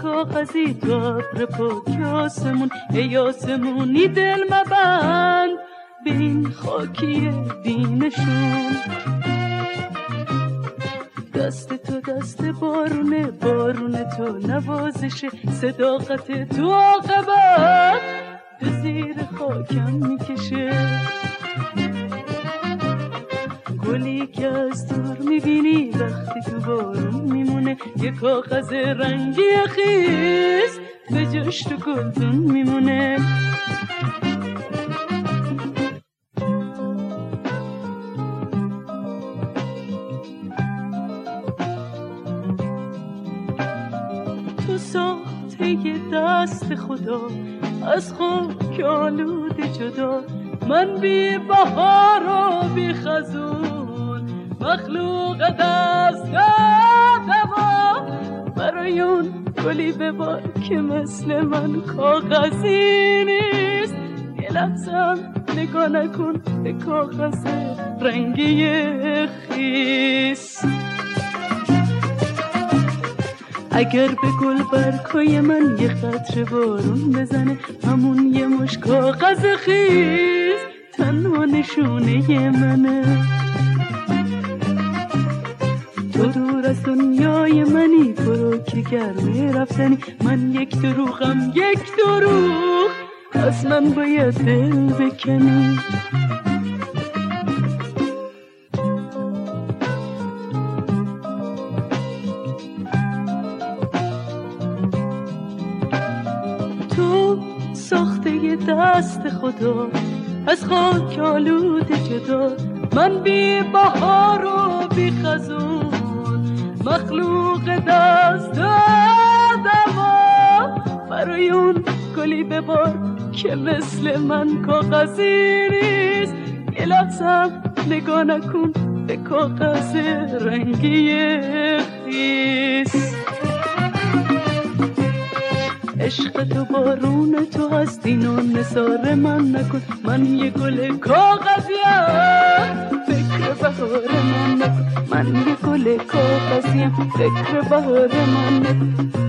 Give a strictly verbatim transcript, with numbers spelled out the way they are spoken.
کاغذی تو ابر پاک آسمون، ای آسمونی دل مبند به این خاکی دینشون. دست تو دست بارونه، بارون تو نوازش، صداقت تو عاقبت به زیر خاکم میکشه. گلی که از دور میبینی وقتی تو بارون میمونه، یه کاغذ رنگی خیس به جاش تو گلدون میمونه. تو ساخته دست خدا از خاک آلوده جدا، من بی بهار و بی خزون، مخلوق دست دوا برای اون گلی ببار که مثل من کاغذی نیست. یه لحظم نگاه نکن به کاغذ رنگی خیس. اگر به گل برگای من یه قطره بارون بزنه، همون یه مش کاغذ خیس تنها نشونه منه. تو دور از دنیای منی، برو که گرمه رفتنی، من یک دروغم یک دروغ از من باید دل بکنی. تو ساخته ی دست خدا از خاک آلوده جدا، من بی بهار و بی خزون، مخلوق دست دوا برای اون گلی ببار که مثل من کاغذی نیست. یه لحظم نگاه نکن به کاغذ رنگی خیس. عشق تو بارون تو هستین و نثار من نکن، من یه گل کاغذیم فکر بهار من نکن، من یه گل کاغذیم فکر بهار من نکن.